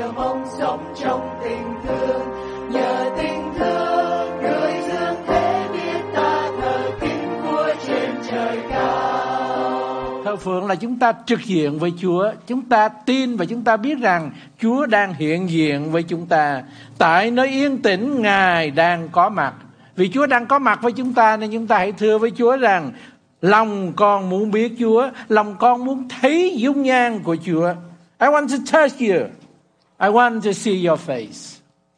nhờ mong sống trong tình thương, nhờ tình thương người dương thế biết ta thờ kính Vua trên trời cao. Thờ phượng là chúng ta trực diện với Chúa, chúng ta tin và chúng ta biết rằng Chúa đang hiện diện với chúng ta. Tại nơi yên tĩnh Ngài đang có mặt. Vì Chúa đang có mặt với chúng ta nên chúng ta hãy thưa với Chúa rằng lòng con muốn biết Chúa, lòng con muốn thấy dung nhan của Chúa. I want to touch you. I want to see your face.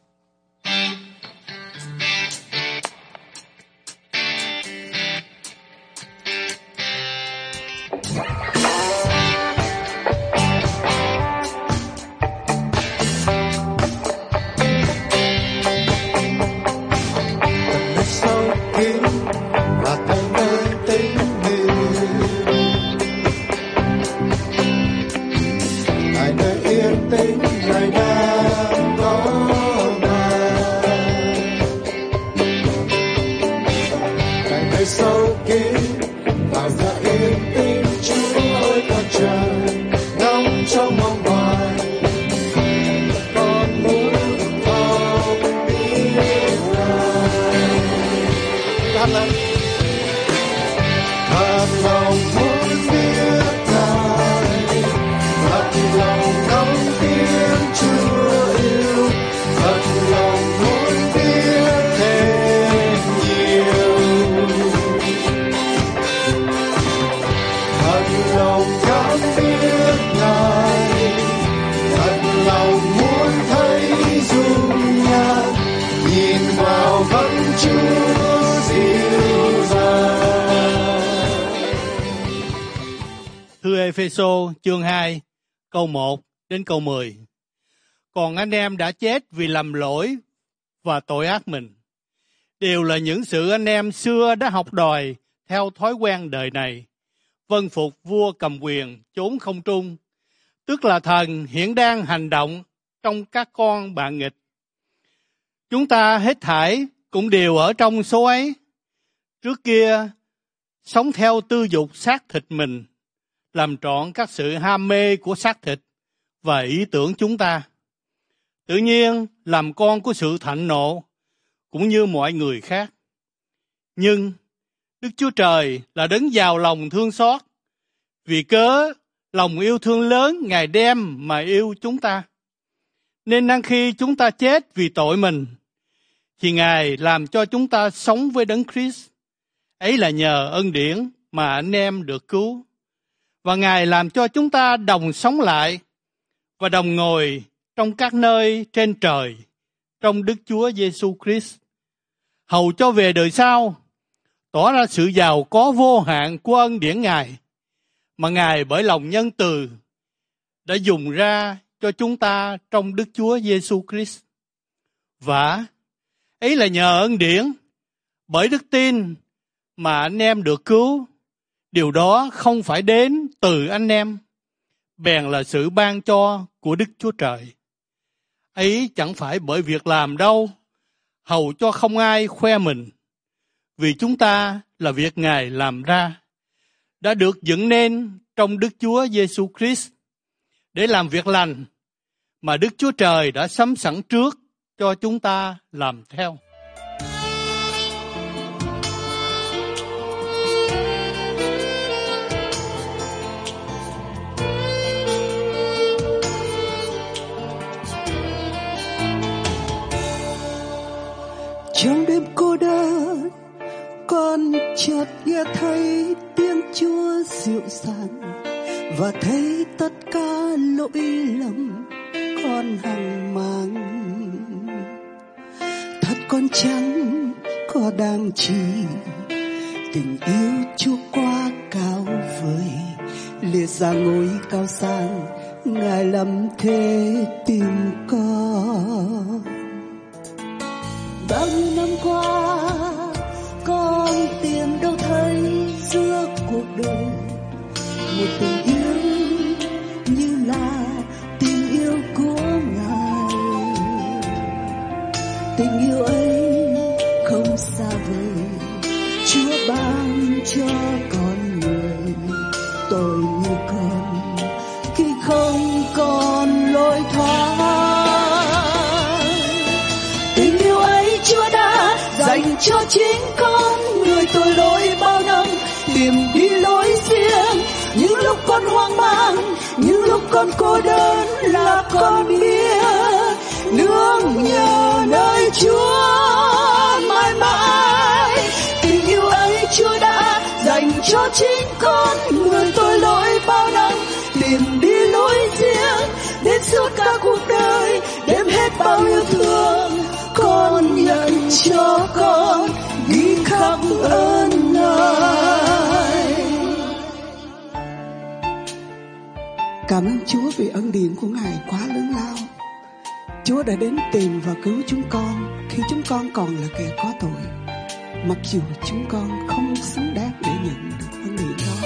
Ê-phê-sô chương 2 câu 1 đến câu 10. Còn anh em đã chết vì lầm lỗi và tội ác mình. Đều là những sự anh em xưa đã học đòi theo thói quen đời này, vâng phục vua cầm quyền chốn không trung, tức là thần hiện đang hành động trong các con bạn nghịch. Chúng ta hết thảy cũng đều ở trong số ấy. Trước kia sống theo tư dục xác thịt mình, làm trọn các sự ham mê của xác thịt và ý tưởng chúng ta. Tự nhiên làm con của sự thạnh nộ cũng như mọi người khác. Nhưng Đức Chúa Trời là đấng giàu lòng thương xót, vì cớ lòng yêu thương lớn Ngài đem mà yêu chúng ta. Nên đang khi chúng ta chết vì tội mình, thì Ngài làm cho chúng ta sống với Đấng Christ. Ấy là nhờ ân điển mà anh em được cứu. Và Ngài làm cho chúng ta đồng sống lại và đồng ngồi trong các nơi trên trời trong Đức Chúa Giêsu Christ, hầu cho về đời sau tỏ ra sự giàu có vô hạn của ân điển Ngài mà Ngài bởi lòng nhân từ đã dùng ra cho chúng ta trong Đức Chúa Giêsu Christ. Và ấy là nhờ ân điển, bởi đức tin mà anh em được cứu. Điều đó không phải đến từ anh em, bèn là sự ban cho của Đức Chúa Trời. Ấy chẳng phải bởi việc làm đâu, hầu cho không ai khoe mình, vì chúng ta là việc Ngài làm ra, đã được dựng nên trong Đức Chúa Giêsu Christ để làm việc lành mà Đức Chúa Trời đã sắm sẵn trước cho chúng ta làm theo. Trong đêm cô đơn, con chợt nghe thấy tiếng Chúa dịu dàng và thấy tất cả lỗi lầm con hằng mang. Thật con chẳng có đang chỉ tình yêu Chúa quá cao vời, liệt ra ngôi cao sang Ngài lắm thế tìm con. Bao nhiêu năm qua con tìm đâu thấy giữa cuộc đời một tình yêu như là tình yêu của Ngài. Tình yêu ấy không xa vời, Chúa ban cho con người tội như con khi không còn lối thoát. cho chính con người tội lỗi bao năm tìm đi lối riêng. Những lúc con hoang mang, những lúc con cô đơn là con biết nương nhờ nơi Chúa mãi mãi. Tình yêu ấy Chúa đã dành cho chính con người tội lỗi bao năm tìm đi lối riêng. Đến suốt cả cuộc đời đem hết bao yêu thương con nhận cho con ghi khắc ơn Ngài. Cảm ơn Chúa vì ân điển của Ngài quá lớn lao. Chúa đã đến tìm và cứu chúng con khi chúng con còn là kẻ có tội, mặc dù chúng con không xứng đáng để nhận được ân điển đó.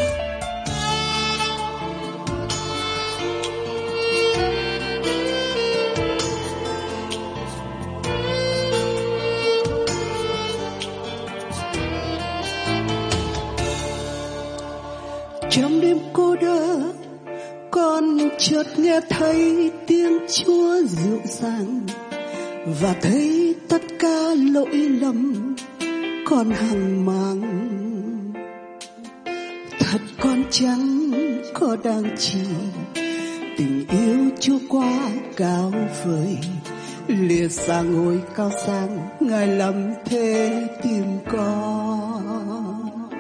Trong đêm cô đơn, con chợt nghe thấy tiếng Chúa dịu dàng và thấy tất cả lỗi lầm con hằng mang. Thật con chẳng có đang chi tình yêu Chúa quá cao vời, lìa xa ngôi cao sang Ngài làm thế tìm con.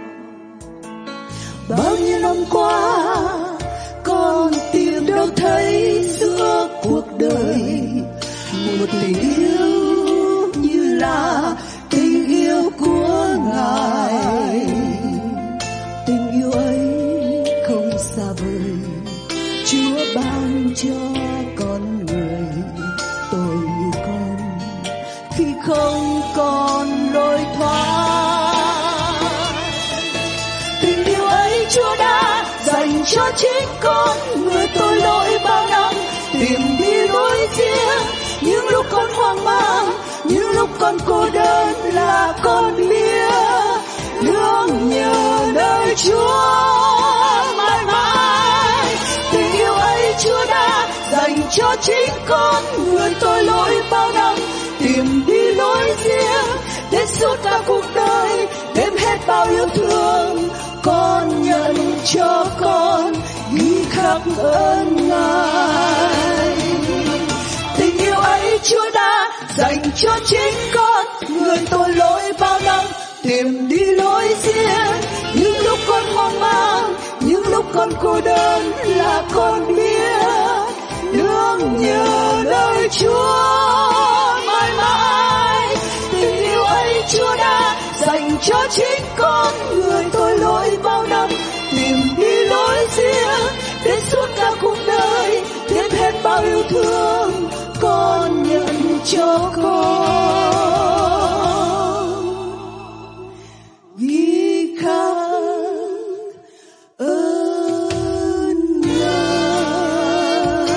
Bao nhiêu năm qua con tìm đâu thấy giữa cuộc đời một tình yêu như là tình yêu của Ngài. Tình yêu ấy không xa vời, Chúa ban cho con người tôi như con khi không còn lối thoát. Tình yêu ấy Chúa đã dành cho chính con người tội lỗi bao năm tìm đi lối riêng. Những lúc con hoang mang, những lúc con cô đơn là con biết nương nhờ nơi Chúa mãi mãi. Tình yêu ấy Chúa đã dành cho chính con người tội lỗi bao năm tìm đi lối riêng. Đến suốt cả cuộc đời đem hết bao yêu thương con nhận cho con ghi khắc ơn Ngài. Tình yêu ấy Chúa đã dành cho chính con người tội lỗi bao năm tìm đi lối riêng. Những lúc con hoang mang, những lúc con cô đơn là con biết nương nhờ nơi Chúa mãi mãi. Tình yêu ấy Chúa đã dành cho chính con người tội lỗi bao năm tìm đi lối riêng. Đến suốt cả cuộc đời đem hết bao yêu thương con nhận cho con ghi khắc ơn Ngài.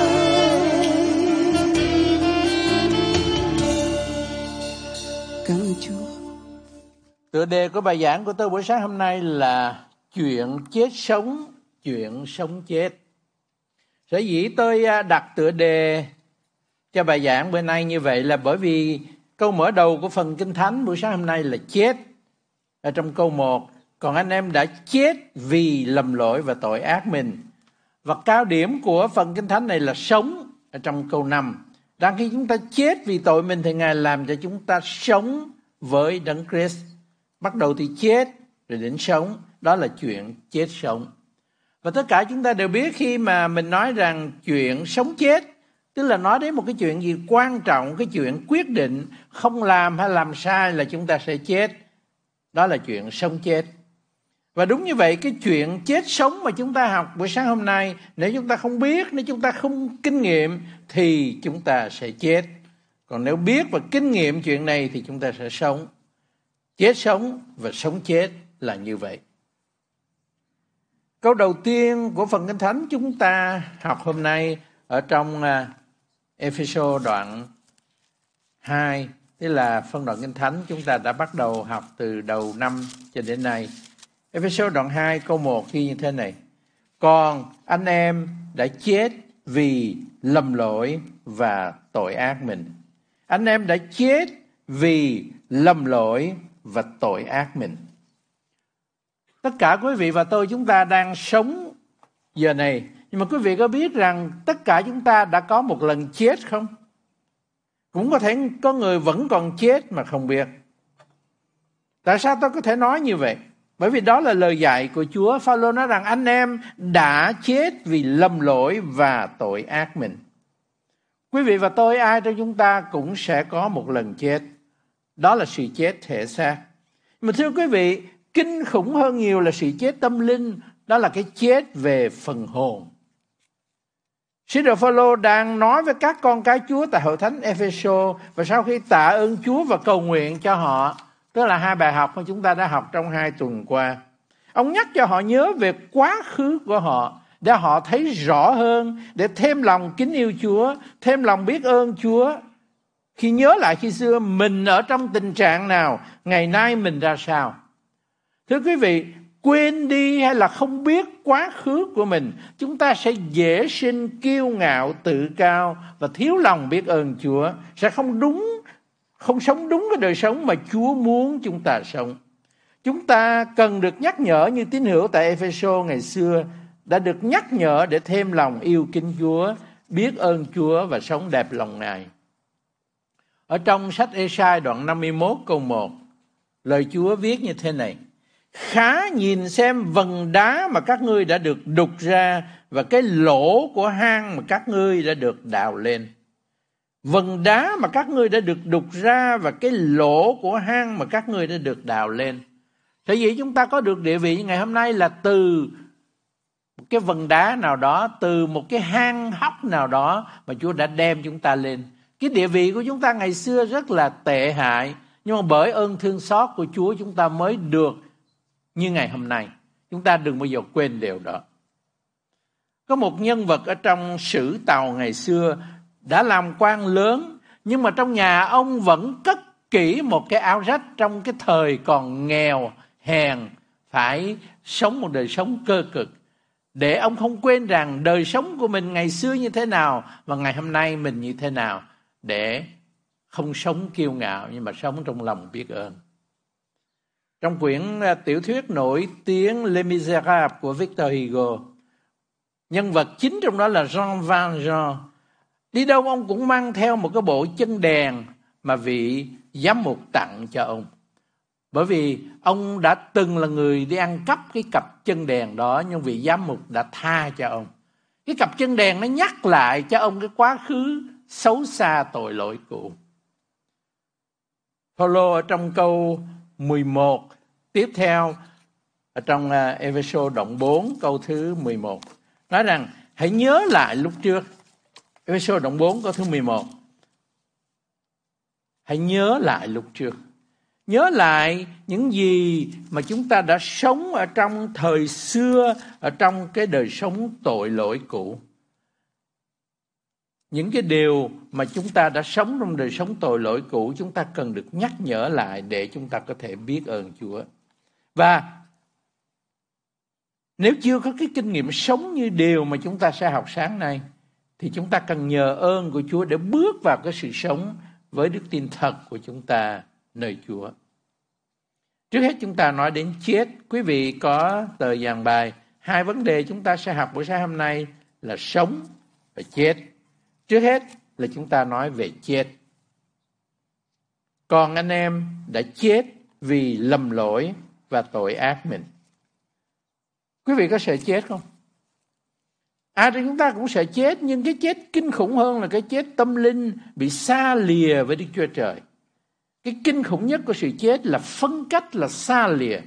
Cảm ơn Chúa. Tựa đề của bài giảng của tôi buổi sáng hôm nay là chuyện chết sống, chuyện sống chết. Sở dĩ tôi đặt tựa đề cho bài giảng bữa nay như vậy là bởi vì câu mở đầu của phần Kinh Thánh buổi sáng hôm nay là chết. Ở trong câu 1, còn anh em đã chết vì lầm lỗi và tội ác mình. Và cao điểm của phần Kinh Thánh này là sống ở trong câu 5. Đang khi chúng ta chết vì tội mình thì Ngài làm cho chúng ta sống với Đấng Christ. Bắt đầu thì chết rồi đến sống, đó là chuyện chết sống. Và tất cả chúng ta đều biết khi mà mình nói rằng chuyện sống chết, tức là nói đến một cái chuyện gì quan trọng, cái chuyện quyết định không làm hay làm sai là chúng ta sẽ chết. Đó là chuyện sống chết. Và đúng như vậy, cái chuyện chết sống mà chúng ta học buổi sáng hôm nay, nếu chúng ta không biết, nếu chúng ta không kinh nghiệm thì chúng ta sẽ chết. Còn nếu biết và kinh nghiệm chuyện này thì chúng ta sẽ sống. Chết sống và sống chết là như vậy. Câu đầu tiên của phần Kinh Thánh chúng ta học hôm nay ở trong Ê-phê-sô đoạn 2, tức là phân đoạn Kinh Thánh chúng ta đã bắt đầu học từ đầu năm cho đến nay. Ê-phê-sô đoạn 2 câu 1 ghi như thế này: còn anh em đã chết vì lầm lỗi và tội ác mình. Anh em đã chết vì lầm lỗi và tội ác mình. Tất cả quý vị và tôi chúng ta đang sống giờ này, nhưng mà quý vị có biết rằng tất cả chúng ta đã có một lần chết không? Cũng có thể có người vẫn còn chết mà không biết. Tại sao tôi có thể nói như vậy? Bởi vì đó là lời dạy của Chúa. Phaolô nói rằng anh em đã chết vì lầm lỗi và tội ác mình. Quý vị và tôi, ai trong chúng ta cũng sẽ có một lần chết. Đó là sự chết thể xác. Mà thưa quý vị, kinh khủng hơn nhiều là sự chết tâm linh. Đó là cái chết về phần hồn. Sứ đồ Phaolô đang nói với các con cái Chúa tại hội thánh Ephesos, và sau khi tạ ơn Chúa và cầu nguyện cho họ, tức là 2 bài học mà chúng ta đã học trong 2 tuần qua, ông nhắc cho họ nhớ về quá khứ của họ để họ thấy rõ hơn, để thêm lòng kính yêu Chúa, thêm lòng biết ơn Chúa. Khi nhớ lại khi xưa mình ở trong tình trạng nào, ngày nay mình ra sao. Thưa quý vị, quên đi hay là không biết quá khứ của mình, chúng ta sẽ dễ sinh kiêu ngạo, tự cao và thiếu lòng biết ơn Chúa, sẽ không sống đúng cái đời sống mà Chúa muốn chúng ta sống. Chúng ta cần được nhắc nhở như tín hữu tại Ephesos ngày xưa đã được nhắc nhở để thêm lòng yêu kính Chúa, biết ơn Chúa và sống đẹp lòng Ngài. Ở trong sách Ê-sai đoạn 51 câu 1, lời Chúa viết như thế này: khá nhìn xem vầng đá mà các ngươi đã được đục ra và cái lỗ của hang mà các ngươi đã được đào lên. Vầng đá mà các ngươi đã được đục ra và cái lỗ của hang mà các ngươi đã được đào lên. Thế vậy chúng ta có được địa vị ngày hôm nay là từ một cái vầng đá nào đó, từ một cái hang hốc nào đó mà Chúa đã đem chúng ta lên. Cái địa vị của chúng ta ngày xưa rất là tệ hại, nhưng mà bởi ơn thương xót của Chúa chúng ta mới được như ngày hôm nay. Chúng ta đừng bao giờ quên điều đó. Có một nhân vật ở trong sử Tàu ngày xưa đã làm quan lớn, nhưng mà trong nhà ông vẫn cất kỹ một cái áo rách trong cái thời còn nghèo hèn, phải sống một đời sống cơ cực, để ông không quên rằng đời sống của mình ngày xưa như thế nào và ngày hôm nay mình như thế nào, để không sống kiêu ngạo nhưng mà sống trong lòng biết ơn. Trong quyển tiểu thuyết nổi tiếng Les Misérables của Victor Hugo, nhân vật chính trong đó là Jean Valjean. Đi đâu ông cũng mang theo một cái bộ chân đèn mà vị giám mục tặng cho ông. Bởi vì ông đã từng là người đi ăn cắp cái cặp chân đèn đó, nhưng vị giám mục đã tha cho ông. Cái cặp chân đèn nó nhắc lại cho ông cái quá khứ xấu xa tội lỗi cũ. Phaolô ở trong câu 11 tiếp theo, ở trong Ephesos đoạn 4 câu thứ 11, nói rằng hãy nhớ lại lúc trước. Ephesos đoạn 4 câu thứ 11, hãy nhớ lại lúc trước. Nhớ lại những gì mà chúng ta đã sống ở trong thời xưa, ở trong cái đời sống tội lỗi cũ. Những cái điều mà chúng ta đã sống trong đời sống tội lỗi cũ, chúng ta cần được nhắc nhở lại để chúng ta có thể biết ơn Chúa. Và nếu chưa có cái kinh nghiệm sống như điều mà chúng ta sẽ học sáng nay, thì chúng ta cần nhờ ơn của Chúa để bước vào cái sự sống với đức tin thật của chúng ta nơi Chúa. Trước hết chúng ta nói đến chết. Quý vị có tờ dàn bài, 2 vấn đề chúng ta sẽ học buổi sáng hôm nay là sống và chết. Trước hết là chúng ta nói về chết. Còn anh em đã chết vì lầm lỗi và tội ác mình. Quý vị có sợ chết không? Ai trong chúng ta cũng sợ chết, nhưng cái chết kinh khủng hơn là cái chết tâm linh, bị xa lìa với Đức Chúa Trời. Cái kinh khủng nhất của sự chết là phân cách, là xa lìa.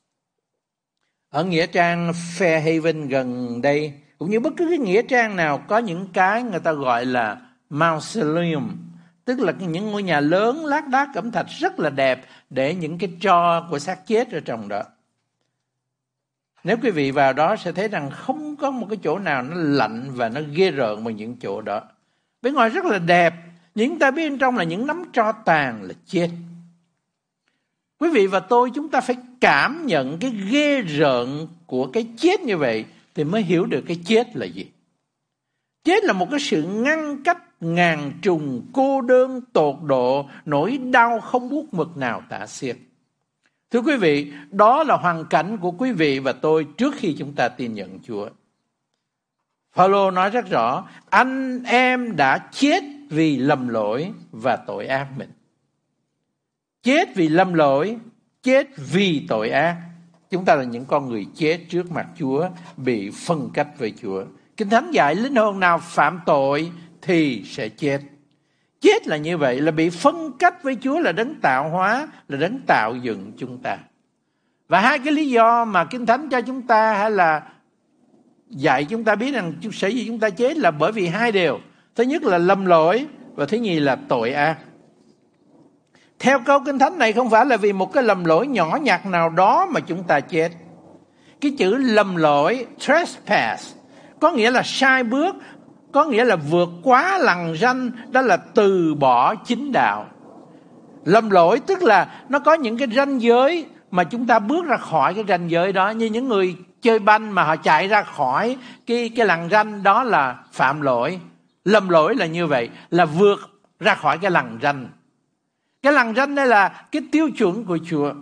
Ở nghĩa trang Fairhaven gần đây, cũng như bất cứ cái nghĩa trang nào, có những cái người ta gọi là mausoleum, tức là những ngôi nhà lớn lát đá cẩm thạch rất là đẹp, để những cái tro của xác chết ở trong đó. Nếu quý vị vào đó sẽ thấy rằng không có một cái chỗ nào nó lạnh và nó ghê rợn bằng những chỗ đó. Bên ngoài rất là đẹp, nhưng ta biết bên trong là những nắm tro tàn là chết. Quý vị và tôi, chúng ta phải cảm nhận cái ghê rợn của cái chết như vậy thì mới hiểu được cái chết là gì. Chết là một cái sự ngăn cách ngàn trùng, cô đơn, tột độ, nỗi đau không buốt mực nào tả xiết. Thưa quý vị, đó là hoàn cảnh của quý vị và tôi trước khi chúng ta tin nhận Chúa. Phaolô nói rất rõ, anh em đã chết vì lầm lỗi và tội ác mình. Chết vì lầm lỗi, chết vì tội ác. Chúng ta là những con người chết trước mặt Chúa, bị phân cách với Chúa. Kinh Thánh dạy linh hồn nào phạm tội thì sẽ chết. Chết là như vậy, là bị phân cách với Chúa, là đấng tạo hóa, là đấng tạo dựng chúng ta. Và hai cái lý do mà Kinh Thánh cho chúng ta hay là dạy chúng ta biết rằng sở dĩ chúng ta chết là bởi vì hai điều. Thứ nhất là lầm lỗi và thứ nhì là tội ác. Theo câu Kinh Thánh này không phải là vì một cái lầm lỗi nhỏ nhặt nào đó mà chúng ta chết. Cái chữ lầm lỗi, trespass, có nghĩa là sai bước, có nghĩa là vượt quá lằn ranh, đó là từ bỏ chính đạo. Lầm lỗi tức là nó có những cái ranh giới mà chúng ta bước ra khỏi cái ranh giới đó. Như những người chơi banh mà họ chạy ra khỏi cái lằn ranh, đó là phạm lỗi. Lầm lỗi là như vậy, là vượt ra khỏi cái lằn ranh. Cái lằn ranh đây là cái tiêu chuẩn của Chúa.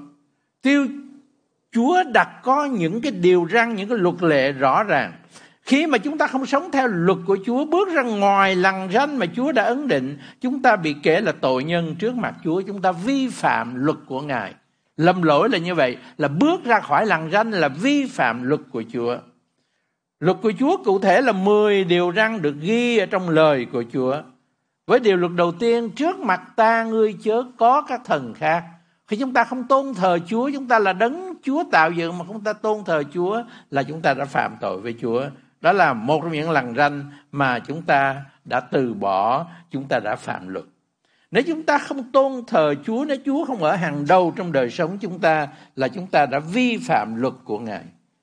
Chúa đặt có những cái điều răn, những cái luật lệ rõ ràng. Khi mà chúng ta không sống theo luật của Chúa, bước ra ngoài lằn ranh mà Chúa đã ấn định, chúng ta bị kể là tội nhân trước mặt Chúa. Chúng ta vi phạm luật của Ngài. Lầm lỗi là như vậy, là bước ra khỏi lằn ranh, là vi phạm luật của Chúa. Luật của Chúa cụ thể là 10 điều răn được ghi ở trong lời của Chúa. Với điều luật đầu tiên, trước mặt ta ngươi chớ có các thần khác. Khi chúng ta không tôn thờ Chúa, chúng ta là đấng Chúa tạo dựng mà không ta tôn thờ Chúa, là chúng ta đã phạm tội với Chúa. Đó là một trong những lằn ranh mà chúng ta đã từ bỏ, chúng ta đã phạm luật. Nếu chúng ta không tôn thờ Chúa, nếu Chúa không ở hàng đầu trong đời sống chúng ta, là chúng ta đã vi phạm luật của Ngài.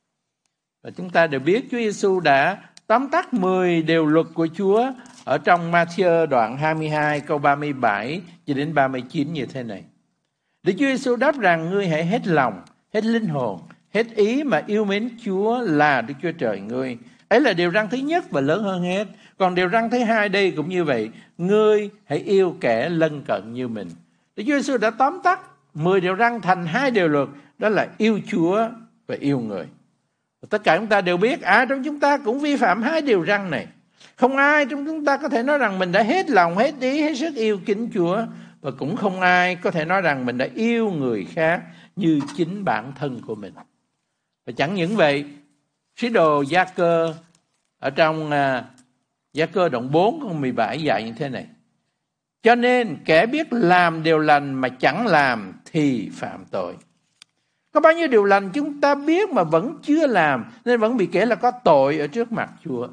Và chúng ta đều biết Chúa Giêsu đã tóm tắt 10 điều luật của Chúa ở trong Ma-thi-ơ đoạn 22 câu 37 cho đến 39 như thế này. Để Chúa Giêsu đáp rằng, ngươi hãy hết lòng, hết linh hồn, hết ý mà yêu mến Chúa là Đức Chúa Trời ngươi. Ấy là điều răn thứ nhất và lớn hơn hết. Còn điều răn thứ hai đây cũng như vậy, ngươi hãy yêu kẻ lân cận như mình. Đức Chúa Giêsu đã tóm tắt 10 điều răn thành 2 điều luật, đó là yêu Chúa và yêu người. Tất cả chúng ta đều biết ai trong chúng ta cũng vi phạm 2 điều răn này. Không ai trong chúng ta có thể nói rằng mình đã hết lòng, hết ý, hết sức yêu kính Chúa. Và cũng không ai có thể nói rằng mình đã yêu người khác như chính bản thân của mình. Và chẳng những vậy, sứ đồ Gia-cơ ở trong Gia-cơ đoạn 4 câu 17 dạy như thế này. Cho nên kẻ biết làm điều lành mà chẳng làm thì phạm tội. Có bao nhiêu điều lành chúng ta biết mà vẫn chưa làm, nên vẫn bị kể là có tội ở trước mặt Chúa.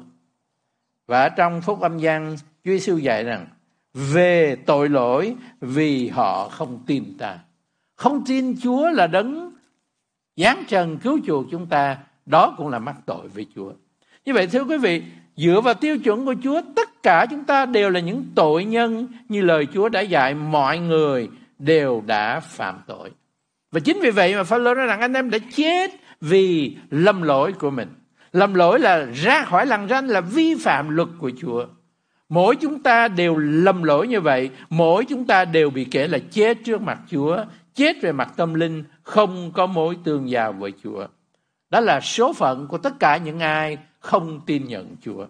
Và ở trong Phúc Âm Giăng, Chúa Giêsu dạy rằng, về tội lỗi vì họ không tin ta. Không tin Chúa là đấng giáng trần cứu chuộc chúng ta, đó cũng là mắc tội với Chúa. Như vậy thưa quý vị, dựa vào tiêu chuẩn của Chúa, tất cả chúng ta đều là những tội nhân, như lời Chúa đã dạy, mọi người đều đã phạm tội. Và chính vì vậy mà Phaolô nói rằng anh em đã chết vì lầm lỗi của mình. Lầm lỗi là ra khỏi lằn ranh, là vi phạm luật của Chúa. Mỗi chúng ta đều lầm lỗi như vậy, mỗi chúng ta đều bị kể là chết trước mặt Chúa, chết về mặt tâm linh, không có mối tương giao với Chúa. Đó là số phận của tất cả những ai không tin nhận Chúa.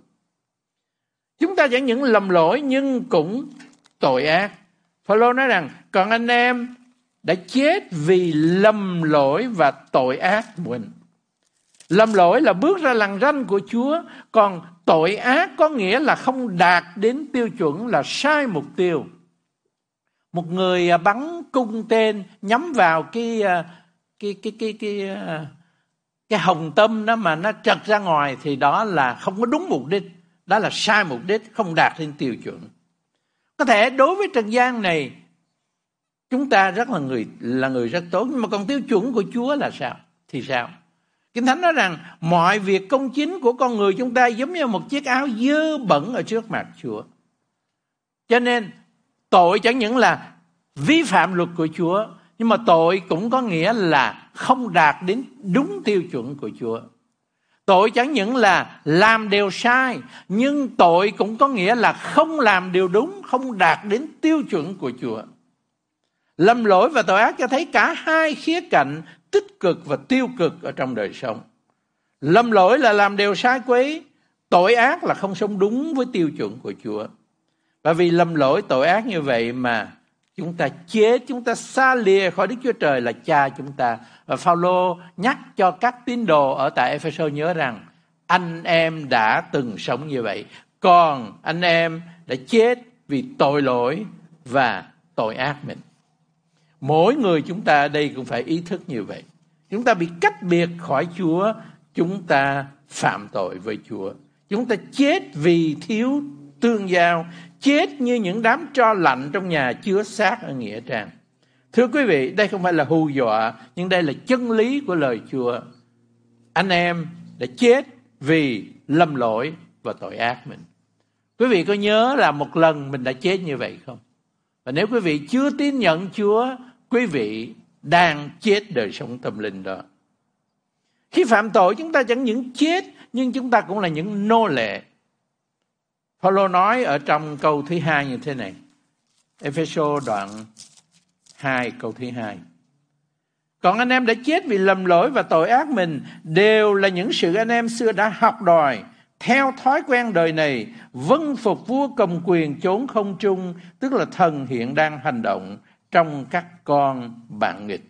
Chúng ta chẳng những lầm lỗi nhưng cũng tội ác. Phaolô nói rằng còn anh em đã chết vì lầm lỗi và tội ác mình. Lầm lỗi là bước ra lằn ranh của Chúa, còn tội ác có nghĩa là không đạt đến tiêu chuẩn, là sai mục tiêu. Một người bắn cung tên nhắm vào cái hồng tâm đó mà nó trật ra ngoài thì đó là không có đúng mục đích, đó là sai mục đích, không đạt đến tiêu chuẩn. Có thể đối với trần gian này chúng ta là người rất tốt, nhưng mà còn tiêu chuẩn của Chúa là sao? Thì sao? Kinh Thánh nói rằng mọi việc công chính của con người chúng ta giống như một chiếc áo dơ bẩn ở trước mặt Chúa. Cho nên tội chẳng những là vi phạm luật của Chúa, nhưng mà tội cũng có nghĩa là không đạt đến đúng tiêu chuẩn của Chúa. Tội chẳng những là làm điều sai, nhưng tội cũng có nghĩa là không làm điều đúng, không đạt đến tiêu chuẩn của Chúa. Lầm lỗi và tội ác cho thấy cả hai khía cạnh tích cực và tiêu cực ở trong đời sống. Lầm lỗi là làm điều sai quấy, tội ác là không sống đúng với tiêu chuẩn của Chúa. Và vì lầm lỗi tội ác như vậy mà chúng ta chết, chúng ta xa lìa khỏi Đức Chúa Trời là Cha chúng ta. Và Phao-lô nhắc cho các tín đồ ở tại Ê-phê-sô nhớ rằng anh em đã từng sống như vậy, còn anh em đã chết vì tội lỗi và tội ác mình. Mỗi người chúng ta ở đây cũng phải ý thức như vậy. Chúng ta bị cách biệt khỏi Chúa, chúng ta phạm tội với Chúa. Chúng ta chết vì thiếu tương giao, chết như những đám tro lạnh trong nhà chứa xác ở nghĩa trang. Thưa quý vị, đây không phải là hù dọa, nhưng đây là chân lý của lời Chúa. Anh em đã chết vì lầm lỗi và tội ác mình. Quý vị có nhớ là một lần mình đã chết như vậy không? Và nếu quý vị chưa tin nhận Chúa, quý vị đang chết đời sống tâm linh đó. Khi phạm tội chúng ta chẳng những chết, nhưng chúng ta cũng là những nô lệ. Phao-lô nói ở trong câu thứ 2 như thế này. Ê-phê-sô đoạn 2 câu thứ 2. Còn anh em đã chết vì lầm lỗi và tội ác mình, đều là những sự anh em xưa đã học đòi, theo thói quen đời này, vâng phục vua cầm quyền chốn không trung, tức là thần hiện đang hành động trong các con bạn nghịch.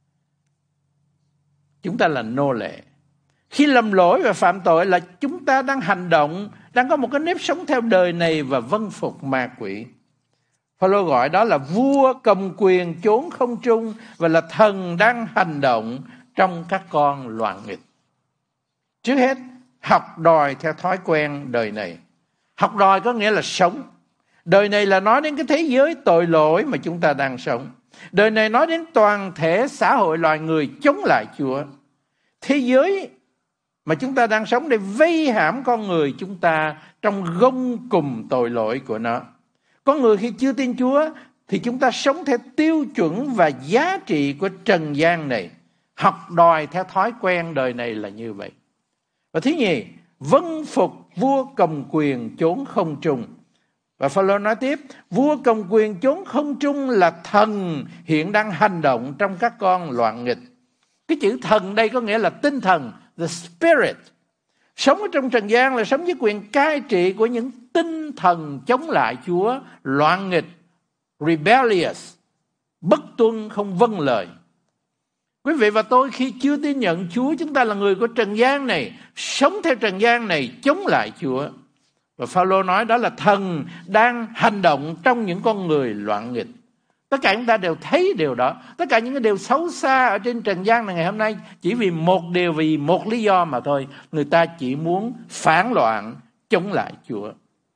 Chúng ta là nô lệ. Khi lầm lỗi và phạm tội là chúng ta đang hành động, đang có một cái nếp sống theo đời này và vâng phục ma quỷ. Phao-lô gọi đó là vua cầm quyền chốn không trung và là thần đang hành động trong các con loạn nghịch. Trước hết, học đòi theo thói quen đời này. Học đòi có nghĩa là sống. Đời này là nói đến cái thế giới tội lỗi mà chúng ta đang sống. Đời này nói đến toàn thể xã hội loài người chống lại Chúa. Thế giới mà chúng ta đang sống để vây hãm con người chúng ta trong gông cùm tội lỗi của nó. Con người khi chưa tin Chúa thì chúng ta sống theo tiêu chuẩn và giá trị của trần gian này. Học đòi theo thói quen đời này là như vậy. Và thứ nhì, vâng phục vua cầm quyền chốn không trung. Và Phao-lô nói tiếp, vua cầm quyền chốn không trung là thần hiện đang hành động trong các con loạn nghịch. Cái chữ thần đây có nghĩa là tinh thần, the spirit. Sống ở trong trần gian là sống với quyền cai trị của những tinh thần chống lại Chúa, loạn nghịch, rebellious, bất tuân, không vâng lời. Quý vị và tôi khi chưa tin nhận Chúa, chúng ta là người của trần gian này, sống theo trần gian này, chống lại Chúa. Và Phao-lô nói đó là thần đang hành động trong những con người loạn nghịch. Tất cả chúng ta đều thấy điều đó. Tất cả những cái điều xấu xa ở trên trần gian này ngày hôm nay chỉ vì một điều, vì một lý do mà thôi. Người ta chỉ muốn phản loạn, chống lại Chúa.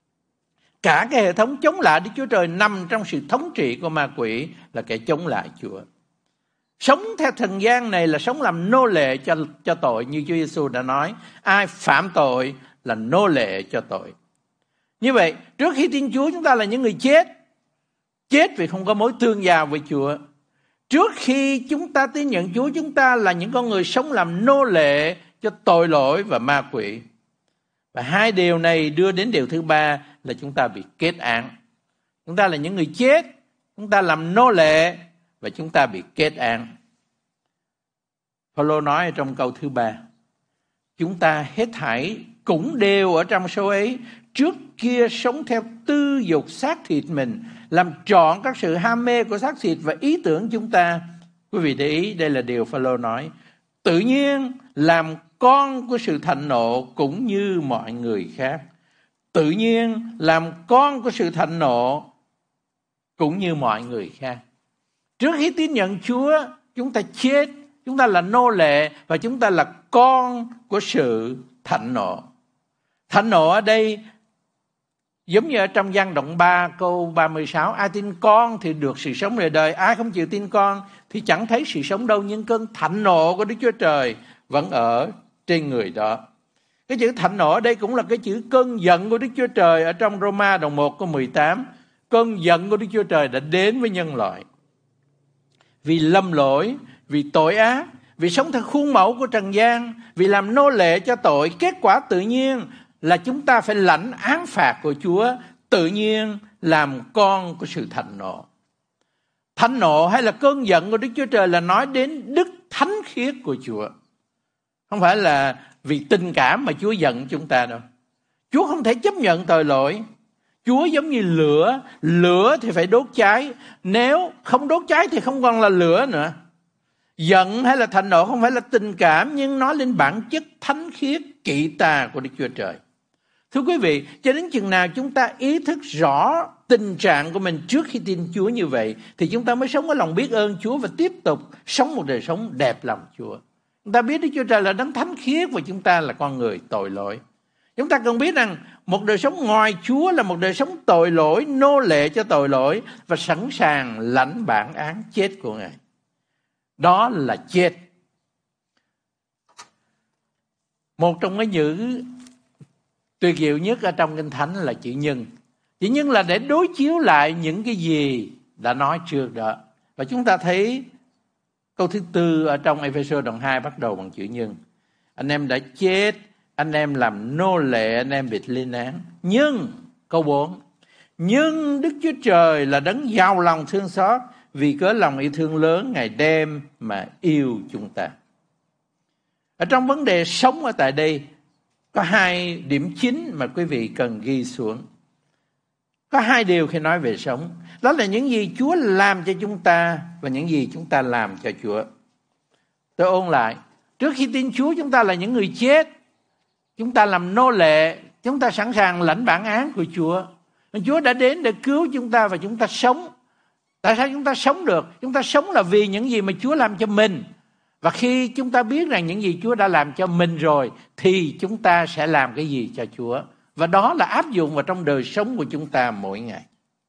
Cả cái hệ thống chống lại Đức Chúa Trời nằm trong sự thống trị của ma quỷ, là kẻ chống lại Chúa. Sống theo trần gian này là sống làm nô lệ cho tội, như Chúa Giêsu đã nói. Ai phạm tội là nô lệ cho tội. Như vậy, trước khi tin Chúa chúng ta là những người chết. Chết vì không có mối tương giao với Chúa. Trước khi chúng ta tin nhận Chúa, chúng ta là những con người sống làm nô lệ cho tội lỗi và ma quỷ. Và hai điều này đưa đến điều thứ ba là chúng ta bị kết án. Chúng ta là những người chết, chúng ta làm nô lệ và chúng ta bị kết án. Phao-lô nói trong câu thứ 3, chúng ta hết thảy cũng đều ở trong số ấy, trước kia sống theo tư dục xác thịt mình, làm trọn các sự ham mê của xác thịt và ý tưởng chúng ta. Quý vị để ý, đây là điều Phao-lô nói. Tự nhiên làm con của sự thạnh nộ cũng như mọi người khác. Tự nhiên làm con của sự thạnh nộ cũng như mọi người khác. Trước khi tin nhận Chúa, chúng ta chết, chúng ta là nô lệ và chúng ta là con của sự thạnh nộ. Thạnh nộ ở đây giống như ở trong Giăng đoạn 3 câu 36, ai tin con thì được sự sống đời đời, ai không chịu tin con thì chẳng thấy sự sống đâu, nhưng cơn thạnh nộ của Đức Chúa Trời vẫn ở trên người đó. Cái chữ thạnh nộ ở đây cũng là cái chữ cơn giận của Đức Chúa Trời ở trong Roma đoạn 1 câu 18. Cơn giận của Đức Chúa Trời đã đến với nhân loại. Vì lầm lỗi, vì tội ác, vì sống theo khuôn mẫu của trần gian, vì làm nô lệ cho tội, kết quả tự nhiên là chúng ta phải lãnh án phạt của Chúa, tự nhiên làm con của sự thạnh nộ. thạnh nộ hay là cơn giận của Đức Chúa Trời là nói đến đức thánh khiết của Chúa. Không phải là vì tình cảm mà Chúa giận chúng ta đâu. Chúa không thể chấp nhận tội lỗi. Chúa giống như lửa, lửa thì phải đốt cháy. Nếu không đốt cháy thì không còn là lửa nữa. Giận hay là thạnh nộ không phải là tình cảm, nhưng nói lên bản chất thánh khiết kỵ tà của Đức Chúa Trời. Thưa quý vị, cho đến chừng nào chúng ta ý thức rõ tình trạng của mình trước khi tin Chúa như vậy, thì chúng ta mới sống có lòng biết ơn Chúa và tiếp tục sống một đời sống đẹp lòng Chúa. Chúng ta biết Đức Chúa Trời là đấng thánh khiết và chúng ta là con người tội lỗi. Chúng ta cần biết rằng một đời sống ngoài Chúa là một đời sống tội lỗi, nô lệ cho tội lỗi và sẵn sàng lãnh bản án chết của Ngài. Đó là chết. Một trong cái chữ tuyệt diệu nhất ở trong Kinh Thánh là chữ nhân. Chữ nhân là để đối chiếu lại những cái gì đã nói trước đó. Và chúng ta thấy câu thứ 4 ở trong Ê-phê-sô đoạn 2 bắt đầu bằng chữ nhân. Anh em đã chết, anh em làm nô lệ, anh em bị lên án. Nhưng, câu 4, nhưng Đức Chúa Trời là đấng giàu lòng thương xót, vì cớ lòng yêu thương lớn Ngài đem mà yêu chúng ta. Ở trong vấn đề sống ở tại đây, có 2 điểm chính mà quý vị cần ghi xuống. Có 2 điều khi nói về sống. Đó là những gì Chúa làm cho chúng ta và những gì chúng ta làm cho Chúa. Tôi ôn lại. Trước khi tin Chúa, chúng ta là những người chết. Chúng ta làm nô lệ. Chúng ta sẵn sàng lãnh bản án của Chúa. Chúa đã đến để cứu chúng ta và chúng ta sống. Tại sao chúng ta sống được? Chúng ta sống là vì những gì mà Chúa làm cho mình. Và khi chúng ta biết rằng những gì Chúa đã làm cho mình rồi, thì chúng ta sẽ làm cái gì cho Chúa. Và đó là áp dụng vào trong đời sống của chúng ta mỗi ngày.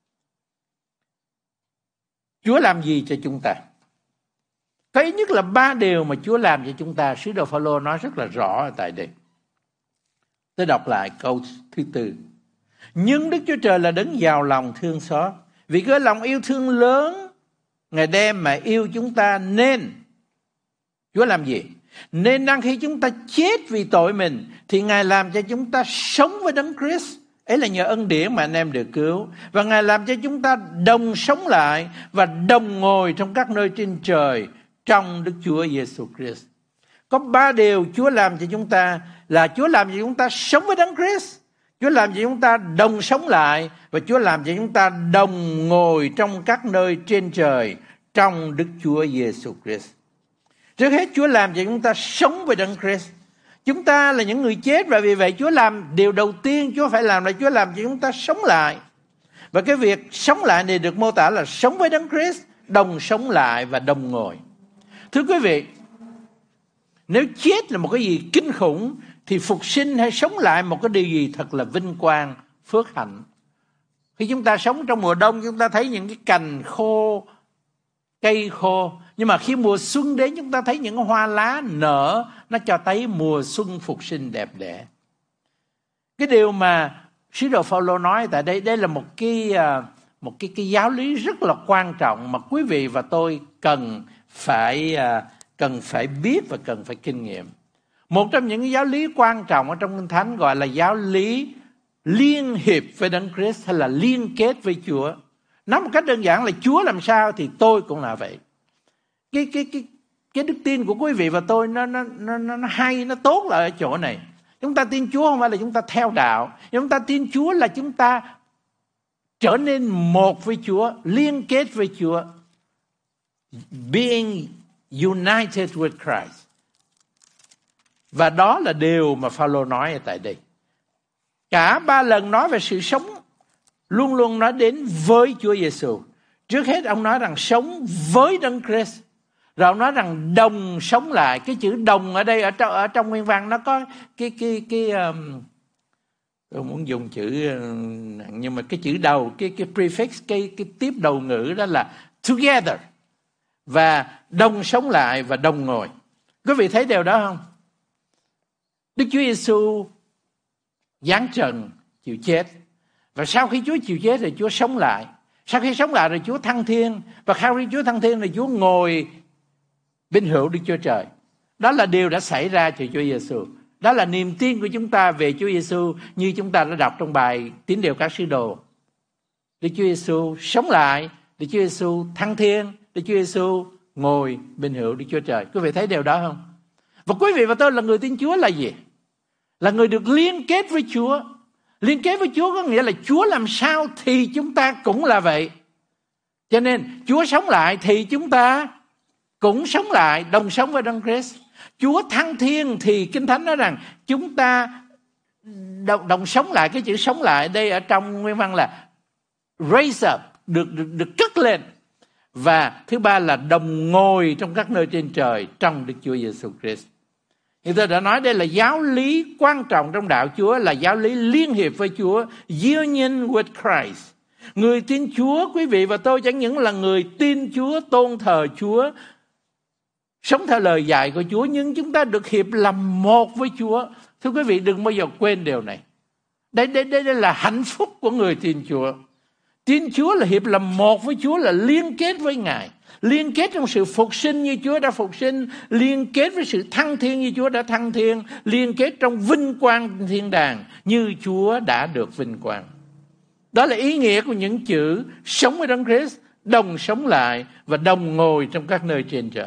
Chúa làm gì cho chúng ta? Có ít nhất là 3 điều mà Chúa làm cho chúng ta. Sứ đồ Phao-lô nói rất là rõ ở tại đây. Tôi đọc lại câu thứ 4. Nhưng Đức Chúa Trời là đấng giàu lòng thương xót, vì cái lòng yêu thương lớn Ngài đem mà yêu chúng ta, nên Chúa làm gì? Nên đang khi chúng ta chết vì tội mình, thì Ngài làm cho chúng ta sống với Đấng Christ. Ấy là nhờ ân điển mà anh em được cứu. Và Ngài làm cho chúng ta đồng sống lại và đồng ngồi trong các nơi trên trời trong Đức Chúa Giêsu Christ. Có 3 điều Chúa làm cho chúng ta là Chúa làm cho chúng ta sống với Đấng Christ, Chúa làm cho chúng ta đồng sống lại, và Chúa làm cho chúng ta đồng ngồi trong các nơi trên trời trong Đức Chúa Giêsu Christ. Trước hết Chúa làm cho chúng ta sống với Đấng Christ. Chúng ta là những người chết, và vì vậy Chúa làm điều đầu tiên Chúa phải làm là Chúa làm cho chúng ta sống lại. Và cái việc sống lại này được mô tả là sống với Đấng Christ, đồng sống lại và đồng ngồi. Thưa quý vị, nếu chết là một cái gì kinh khủng, thì phục sinh hay sống lại một cái điều gì thật là vinh quang, phước hạnh. Khi chúng ta sống trong mùa đông, chúng ta thấy những cái cành khô, cây khô. Nhưng mà khi mùa xuân đến, chúng ta thấy những hoa lá nở, nó cho thấy mùa xuân phục sinh đẹp đẽ. Cái điều mà sứ đồ Phao-lô nói tại đây, đây là một cái giáo lý rất là quan trọng mà quý vị và tôi cần phải biết và cần phải kinh nghiệm. Một trong những giáo lý quan trọng ở trong Kinh Thánh gọi là giáo lý liên hiệp với Đấng Christ, hay là liên kết với Chúa. Nói một cách đơn giản là Chúa làm sao thì tôi cũng là vậy. Cái đức tin của quý vị và tôi nó hay, nó tốt là ở chỗ này. Chúng ta tin Chúa không phải là chúng ta theo đạo. Chúng ta tin Chúa là chúng ta trở nên một với Chúa, liên kết với Chúa. Being united with Christ. Và đó là điều mà Phao-lô nói ở tại đây. Cả 3 lần nói về sự sống, luôn luôn nói đến với Chúa Giêsu. Trước hết ông nói rằng sống với Đấng Christ. Rồi ông nói rằng đồng sống lại. Cái chữ đồng ở đây, ở trong nguyên văn nó có tôi muốn dùng chữ, nhưng mà cái chữ đầu, cái prefix, cái tiếp đầu ngữ đó là together. Và đồng sống lại và đồng ngồi. Quý vị thấy điều đó không? Đức Chúa Giêsu giáng trần, chịu chết. Và sau khi Chúa chịu chết thì Chúa sống lại. Sau khi sống lại rồi Chúa thăng thiên. Và sau khi Chúa thăng thiên thì Chúa ngồi bên hữu Đức Chúa Trời. Đó là điều đã xảy ra cho Chúa Giêsu. Đó là niềm tin của chúng ta về Chúa Giêsu, như chúng ta đã đọc trong bài Tín điều các sứ đồ. Đức Chúa Giêsu sống lại Đức Chúa Giêsu thăng thiên, Đức Chúa Giêsu ngồi bên hữu Đức Chúa Trời. Quý vị thấy điều đó không? Và quý vị và tôi là người tin Chúa là gì? Là người được liên kết với Chúa. Liên kết với Chúa có nghĩa là Chúa làm sao thì chúng ta cũng là vậy. Cho nên Chúa sống lại thì chúng ta cũng sống lại, đồng sống với Đấng Christ. Chúa thăng thiên thì Kinh Thánh nói rằng chúng ta đồng sống lại. Cái chữ sống lại đây ở trong nguyên văn là raise up, được cất lên. Và thứ ba là đồng ngồi trong các nơi trên trời trong Đức Chúa Giêsu Christ. Như tôi đã nói, đây là giáo lý quan trọng trong đạo Chúa, là giáo lý liên hiệp với Chúa, union with Christ. Người tin Chúa, quý vị và tôi chẳng những là người tin Chúa, tôn thờ Chúa, sống theo lời dạy của Chúa, nhưng chúng ta được hiệp làm một với Chúa. Thưa quý vị, đừng bao giờ quên điều này. Đây là hạnh phúc của người tin Chúa. Tin Chúa là hiệp làm một với Chúa, là liên kết với Ngài. Liên kết trong sự phục sinh như Chúa đã phục sinh, liên kết với sự thăng thiên như Chúa đã thăng thiên, liên kết trong vinh quang thiên đàng như Chúa đã được vinh quang. Đó là ý nghĩa của những chữ sống với Đấng Christ, đồng sống lại và đồng ngồi trong các nơi trên trời.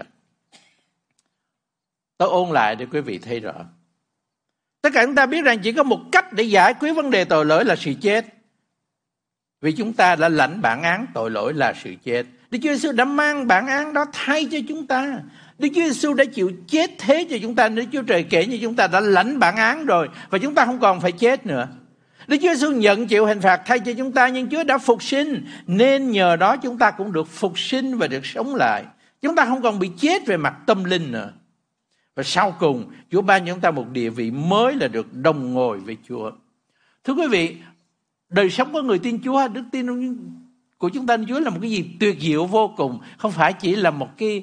Tôi ôn lại để quý vị thấy rõ. Tất cả chúng ta biết rằng chỉ có một cách để giải quyết vấn đề tội lỗi là sự chết. Vì chúng ta đã lãnh bản án tội lỗi là sự chết. Đức Chúa Giêsu đã mang bản án đó thay cho chúng ta. Đức Chúa Giêsu đã chịu chết thế cho chúng ta. Đức Chúa Trời kể như chúng ta đã lãnh bản án rồi và chúng ta không còn phải chết nữa. Đức Chúa Giêsu nhận chịu hình phạt thay cho chúng ta, nhưng Chúa đã phục sinh, nên nhờ đó chúng ta cũng được phục sinh và được sống lại. Chúng ta không còn bị chết về mặt tâm linh nữa. Và sau cùng, Chúa ban cho chúng ta một địa vị mới là được đồng ngồi với Chúa. Thưa quý vị, đời sống của người tin Chúa, đức tin của chúng ta Chúa là một cái gì tuyệt diệu vô cùng. Không phải chỉ là một cái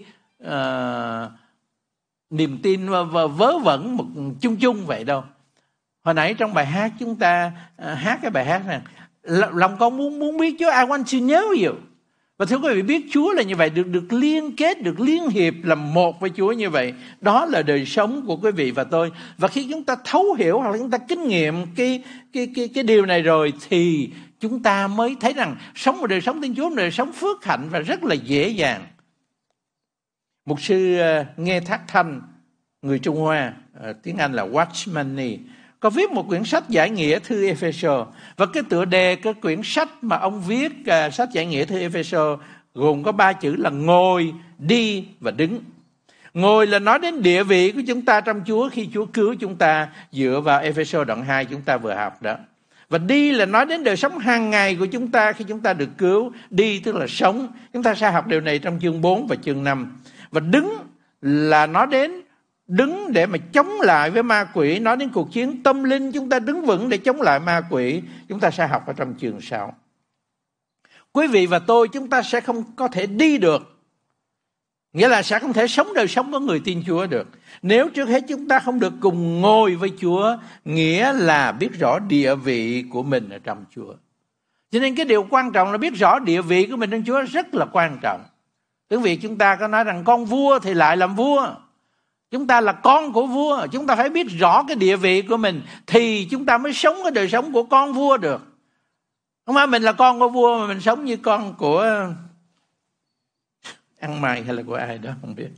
niềm tin vớ vẩn một chung chung vậy đâu. Hồi nãy trong bài hát chúng ta hát cái bài hát này, lòng con muốn biết Chúa, I want to know you. Và thưa quý vị, biết Chúa là như vậy, được liên kết, được liên hiệp làm một với Chúa như vậy. Đó là đời sống của quý vị và tôi. Và khi chúng ta thấu hiểu hoặc là chúng ta kinh nghiệm cái điều này rồi thì chúng ta mới thấy rằng sống một đời sống tin Chúa, một đời sống phước hạnh và rất là dễ dàng. Mục sư Nghe Thác Thanh, người Trung Hoa, tiếng Anh là Watchman Nee, có viết một quyển sách giải nghĩa thư Ephesos. Và cái tựa đề cái quyển sách mà ông viết, sách giải nghĩa thư Ephesos, gồm có 3 chữ là ngồi, đi và đứng. Ngồi là nói đến địa vị của chúng ta trong Chúa khi Chúa cứu chúng ta, dựa vào Ephesos đoạn 2 chúng ta vừa học đó. Và đi là nói đến đời sống hàng ngày của chúng ta khi chúng ta được cứu. Đi tức là sống. Chúng ta sẽ học điều này trong chương 4 và chương 5. Và đứng là nói đến đứng để mà chống lại với ma quỷ, nói đến cuộc chiến tâm linh, chúng ta đứng vững để chống lại ma quỷ. Chúng ta sẽ học ở trong chương 6. Quý vị và tôi, chúng ta sẽ không có thể đi được, nghĩa là sẽ không thể sống đời sống của người tin Chúa được, nếu trước hết chúng ta không được cùng ngồi với Chúa, nghĩa là biết rõ địa vị của mình ở trong Chúa. Cho nên cái điều quan trọng là biết rõ địa vị của mình trong Chúa rất là quan trọng. Tiếng Việt chúng ta có nói rằng con vua thì lại làm vua. Chúng ta là con của vua, chúng ta phải biết rõ cái địa vị của mình thì chúng ta mới sống cái đời sống của con vua được. Không phải mình là con của vua mà mình sống như con của ăn mày hay là của ai đó không biết.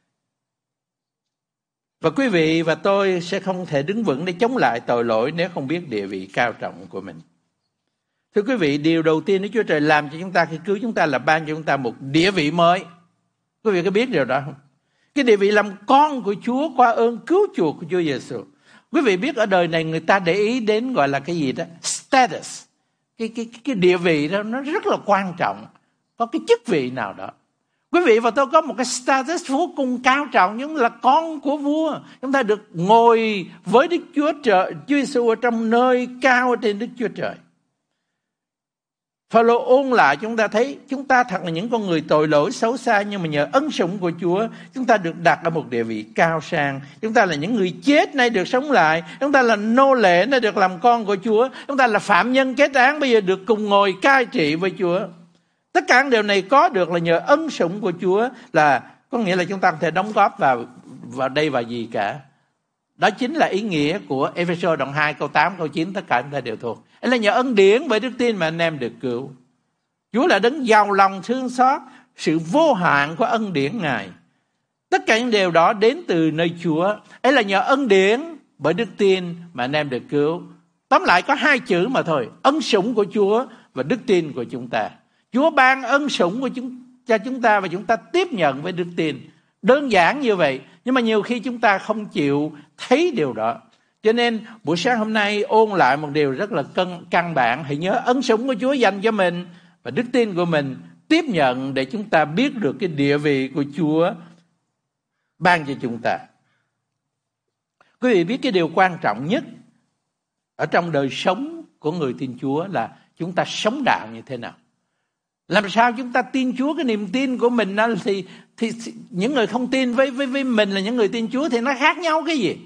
Và quý vị và tôi sẽ không thể đứng vững để chống lại tội lỗi nếu không biết địa vị cao trọng của mình. Thưa quý vị, điều đầu tiên Đức Chúa Trời làm cho chúng ta khi cứu chúng ta là ban cho chúng ta một địa vị mới. Quý vị có biết điều đó không? Cái địa vị làm con của Chúa qua ơn cứu chuộc của Chúa Giêsu. Quý vị biết ở đời này người ta để ý đến gọi là cái gì đó? Status. Cái địa vị đó nó rất là quan trọng. Có cái chức vị nào đó. Quý vị và tôi có một cái status vô cùng cao trọng, nhưng là con của vua. Chúng ta được ngồi với Đức Chúa Trời, Chúa Giêsu ở trong nơi cao trên Đức Chúa Trời. Phaolô ôn lại chúng ta thấy chúng ta thật là những con người tội lỗi xấu xa, nhưng mà nhờ ân sủng của Chúa chúng ta được đặt ở một địa vị cao sang. Chúng ta là những người chết nay được sống lại, chúng ta là nô lệ nay được làm con của Chúa, chúng ta là phạm nhân kết án bây giờ được cùng ngồi cai trị với Chúa. Tất cả điều này có được là nhờ ân sủng của Chúa, là có nghĩa là chúng ta không thể đóng góp vào đây vào gì cả. Đó chính là ý nghĩa của Ephesos đoạn 2 câu 8 câu 9, tất cả chúng ta đều thuộc. Đây là nhờ ân điển bởi đức tin mà anh em được cứu. Chúa là đấng giàu lòng thương xót, sự vô hạn của ân điển Ngài. Tất cả những điều đó đến từ nơi Chúa. Ấy là nhờ ân điển bởi đức tin mà anh em được cứu. Tóm lại có hai chữ mà thôi: ân sủng của Chúa và đức tin của chúng ta. Chúa ban ân sủng của cho chúng ta và chúng ta tiếp nhận với đức tin. Đơn giản như vậy, nhưng mà nhiều khi chúng ta không chịu thấy điều đó. Cho nên buổi sáng hôm nay ôn lại một điều rất là căn bản. Hãy nhớ ân sủng của Chúa dành cho mình và đức tin của mình tiếp nhận để chúng ta biết được cái địa vị của Chúa ban cho chúng ta. Quý vị biết cái điều quan trọng nhất ở trong đời sống của người tin Chúa là chúng ta sống đạo như thế nào. Làm sao chúng ta tin Chúa? Cái niềm tin của mình đó thì những người không tin với mình là những người tin Chúa thì nó khác nhau cái gì?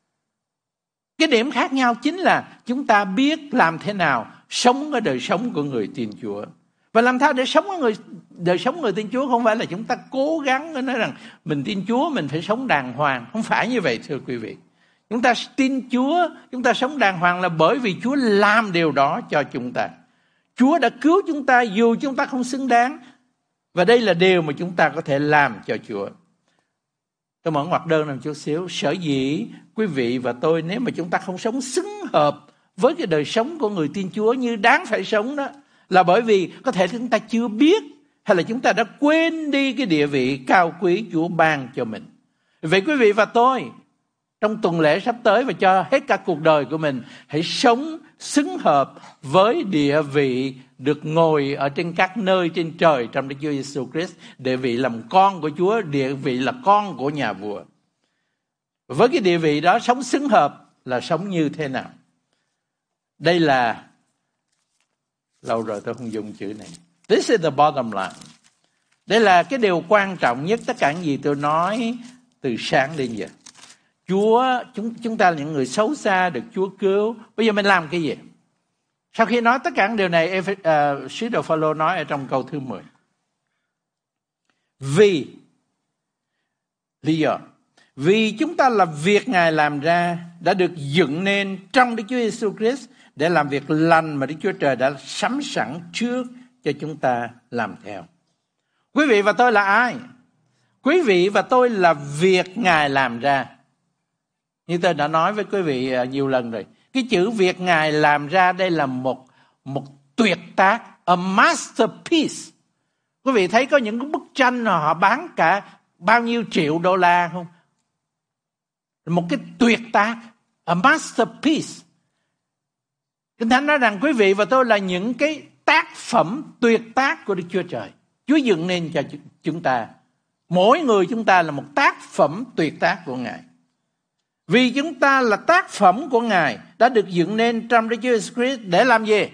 Cái điểm khác nhau chính là chúng ta biết làm thế nào sống cái đời sống của người tin Chúa. Và làm sao để sống đời sống người tin Chúa không phải là chúng ta cố gắng nói rằng mình tin Chúa mình phải sống đàng hoàng. Không phải như vậy thưa quý vị. Chúng ta tin Chúa, chúng ta sống đàng hoàng là bởi vì Chúa làm điều đó cho chúng ta. Chúa đã cứu chúng ta dù chúng ta không xứng đáng. Và đây là điều mà chúng ta có thể làm cho Chúa. Tôi mở ngoặc đơn làm chút xíu. Sở dĩ quý vị và tôi nếu mà chúng ta không sống xứng hợp với cái đời sống của người tin Chúa như đáng phải sống đó, là bởi vì có thể chúng ta chưa biết hay là chúng ta đã quên đi cái địa vị cao quý Chúa ban cho mình. Vậy quý vị và tôi trong tuần lễ sắp tới và cho hết cả cuộc đời của mình, hãy sống xứng hợp với địa vị được ngồi ở trên các nơi trên trời trong Đức Chúa Giêsu Christ, địa vị làm con của Chúa, địa vị là con của nhà vua. Với cái địa vị đó sống xứng hợp là sống như thế nào? Đây là, lâu rồi tôi không dùng chữ này. This is the bottom line. Đây là cái điều quan trọng nhất tất cả những gì tôi nói từ sáng đến giờ. Chúng ta là những người xấu xa được Chúa cứu. Bây giờ mình làm cái gì? Sau khi nói tất cả những điều này, sứ đồ Phao-lô nói ở trong câu thứ 10. Vì chúng ta là việc Ngài làm ra, đã được dựng nên trong Đức Chúa Giêsu Christ để làm việc lành mà Đức Chúa Trời đã sắm sẵn trước cho chúng ta làm theo. Quý vị và tôi là ai? Quý vị và tôi là việc Ngài làm ra. Như tôi đã nói với quý vị nhiều lần rồi. Cái chữ việc Ngài làm ra đây là một tuyệt tác, a masterpiece. Quý vị thấy có những cái bức tranh họ bán cả bao nhiêu triệu đô la không? Một cái tuyệt tác, a masterpiece. Kinh Thánh nói rằng quý vị và tôi là những cái tác phẩm tuyệt tác của Đức Chúa Trời. Chúa dựng nên cho chúng ta. Mỗi người chúng ta là một tác phẩm tuyệt tác của Ngài. Vì chúng ta là tác phẩm của Ngài đã được dựng nên trong Đức Chúa Jesus Christ để làm gì?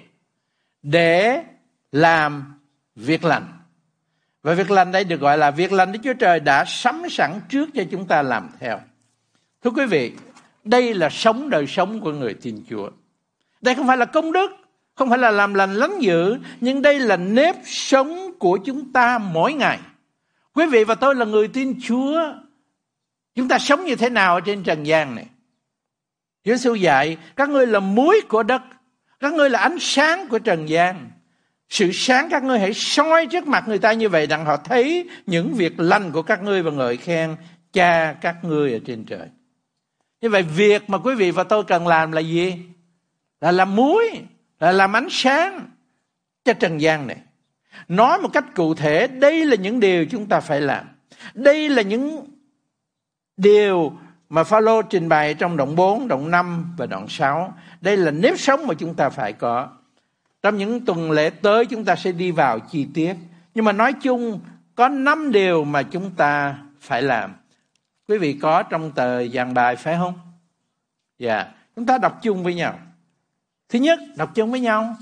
Để làm việc lành. Và việc lành đây được gọi là việc lành Đức Chúa Trời đã sắm sẵn trước cho chúng ta làm theo. Thưa quý vị, đây là sống đời sống của người tin Chúa. Đây không phải là công đức, không phải là làm lành lánh dữ, nhưng đây là nếp sống của chúng ta mỗi ngày. Quý vị và tôi là người tin Chúa. Chúng ta sống như thế nào ở trên trần gian này? Chúa Giêsu dạy, các ngươi là muối của đất, các ngươi là ánh sáng của trần gian. Sự sáng các ngươi hãy soi trước mặt người ta như vậy, đặng họ thấy những việc lành của các ngươi và ngợi khen Cha các ngươi ở trên trời. Như vậy việc mà quý vị và tôi cần làm là gì? Là làm muối, là làm ánh sáng cho trần gian này. Nói một cách cụ thể, đây là những điều chúng ta phải làm. Đây là những điều mà Phao-lô trình bày trong đoạn 4, đoạn 5 và đoạn 6. Đây là nếp sống mà chúng ta phải có. Trong những tuần lễ tới chúng ta sẽ đi vào chi tiết. Nhưng mà nói chung có 5 điều mà chúng ta phải làm. Quý vị có trong tờ giảng bài phải không? Dạ, chúng ta đọc chung với nhau. Thứ nhất, đọc chung với nhau.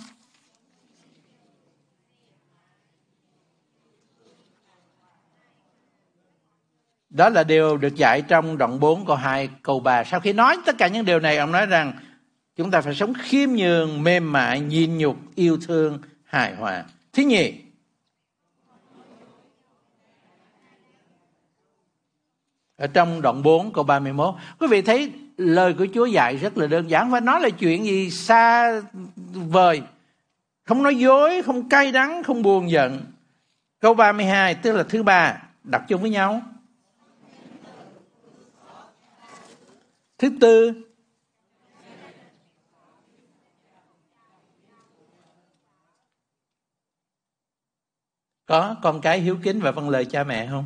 Đó là điều được dạy trong đoạn 4 câu 2 câu 3. Sau khi nói tất cả những điều này, ông nói rằng chúng ta phải sống khiêm nhường, mềm mại, nhịn nhục, yêu thương, hài hòa. Thứ nhì, ở trong đoạn 4 câu 31, quý vị thấy lời của Chúa dạy rất là đơn giản. Và nói là chuyện gì xa vời. không nói dối, không cay đắng, không buồn giận. Câu 32 tức là thứ ba, đọc chung với nhau. Thứ tư, có con cái hiếu kính và vâng lời cha mẹ không?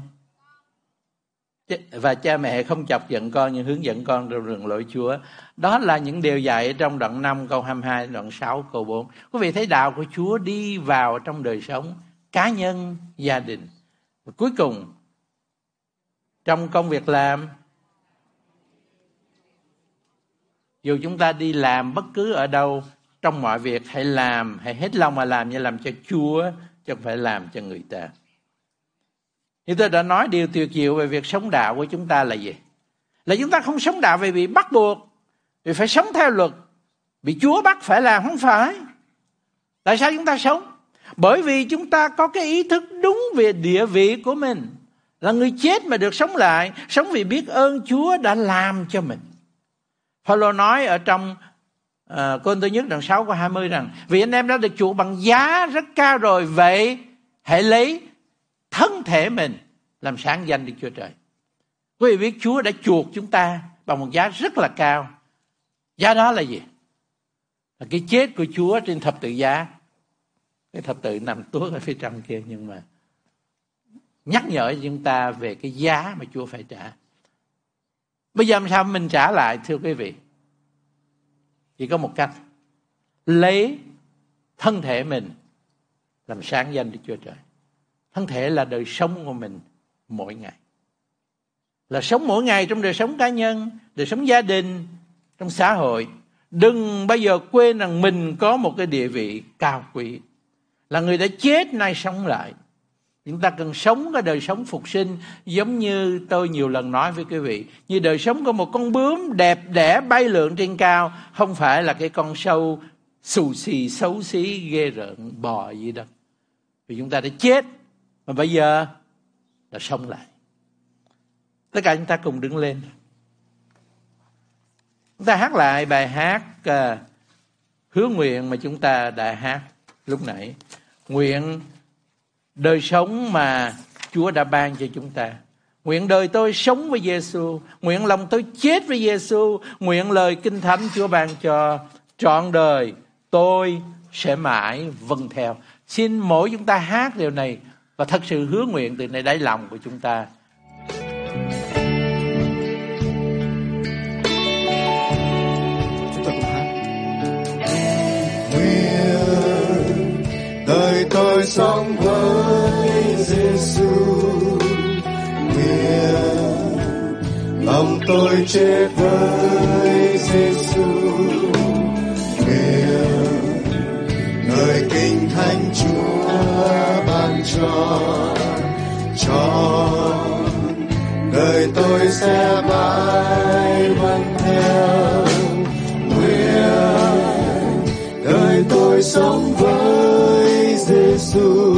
Và cha mẹ không chọc giận con nhưng hướng dẫn con đường lối Chúa. Đó là những điều dạy trong đoạn 5 câu 22, đoạn 6 câu 4. Quý vị thấy đạo của Chúa đi vào trong đời sống cá nhân, gia đình. Và cuối cùng, trong công việc làm, dù chúng ta đi làm bất cứ ở đâu, trong mọi việc hãy làm, hãy hết lòng mà làm như làm cho Chúa, chứ không phải làm cho người ta. Như tôi đã nói, điều tuyệt diệu về việc sống đạo của chúng ta là gì? Là chúng ta không sống đạo vì bị bắt buộc, vì phải sống theo luật, bị Chúa bắt phải làm, không phải. Tại sao chúng ta sống? Bởi vì chúng ta có cái ý thức đúng về địa vị của mình, là người chết mà được sống lại, sống vì biết ơn Chúa đã làm cho mình. Phaolô nói ở trong Cô-rinh-tô nhất đoạn 6 câu 20 rằng: vì anh em đã được chuộc bằng giá rất cao rồi, vậy hãy lấy thân thể mình làm sáng danh Đức Chúa Trời. Quý vị biết Chúa đã chuộc chúng ta bằng một giá rất là cao. Giá đó là gì? Là cái chết của Chúa trên thập tự giá. Cái thập tự nằm tuốt ở phía trong kia, nhưng mà nhắc nhở chúng ta về cái giá mà Chúa phải trả. Bây giờ làm sao mình trả lại, thưa quý vị? Chỉ có một cách: lấy thân thể mình làm sáng danh Đức Chúa Trời. Thân thể là đời sống của mình mỗi ngày, là sống mỗi ngày trong đời sống cá nhân, đời sống gia đình, trong xã hội. Đừng bao giờ quên rằng mình có một cái địa vị cao quý, là người đã chết nay sống lại. Chúng ta cần sống cái đời sống phục sinh, giống như tôi nhiều lần nói với quý vị, như đời sống của một con bướm đẹp đẽ bay lượn trên cao, không phải là cái con sâu xù xì xấu xí ghê rợn bò gì đâu. Vì chúng ta đã chết mà bây giờ là sống lại. Tất cả chúng ta cùng đứng lên. Chúng ta hát lại bài hát hứa nguyện mà chúng ta đã hát lúc nãy. Nguyện đời sống mà Chúa đã ban cho chúng ta. Nguyện đời tôi sống với Giêsu, nguyện lòng tôi chết với Giêsu, nguyện lời Kinh Thánh Chúa ban cho trọn đời tôi sẽ mãi vâng theo. Xin mỗi chúng ta hát điều này và thật sự hứa nguyện từ nơi đáy lòng của chúng ta. Chúng ta cùng hát. Nguyện đời tôi sống với Giêsu, nguyện lòng tôi chết với Giêsu, nguyện lời Kinh Thánh Chúa ban cho đời tôi sẽ mãi vâng theo. Nguyện đời tôi sống với Giêsu,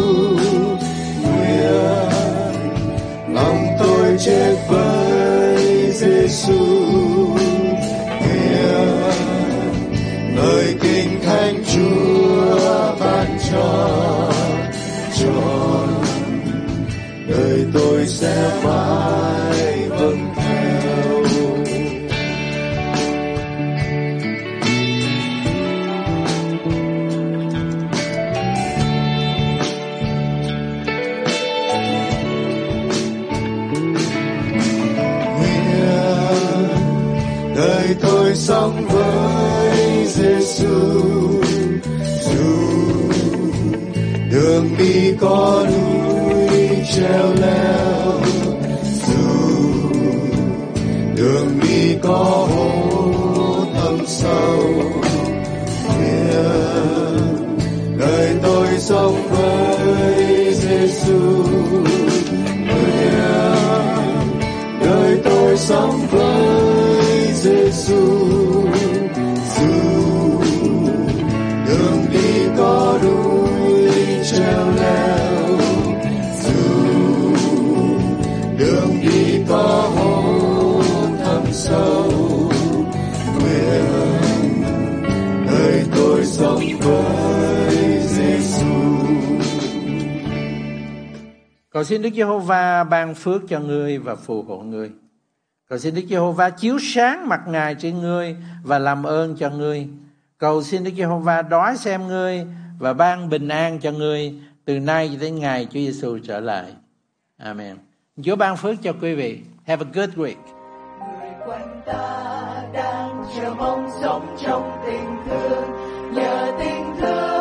nguyện lòng tôi chết với Giêsu, nguyện lời Kinh Thánh Chúa ban cho đời tôi sẽ mãi vâng theo. Đời tôi sống với Giêsu, dù đường đi có núi treo leo, dù đường đi có hố thâm sâu, nguyện đời tôi sống với Giêsu, nguyện đời tôi sống với Giêsu, dù đường đi có núi treo leo, dù đường đi có hố thâm sâu, nguyện đời tôi sống với Giêsu. xin Đức Giê-hô-va ban phước cho ngươi và phù hộ ngươi. Cầu xin Đức Giê-hô-va chiếu sáng mặt Ngài trên ngươi và làm ơn cho ngươi. Cầu xin Đức Giê-hô-va đói xem ngươi và ban bình an cho ngươi từ nay cho đến ngày Chúa Giêsu trở lại. Amen. Chúa ban phước cho quý vị. Have a good week. Người quanh ta đang chờ mong sống trong tình thương, nhờ tình thương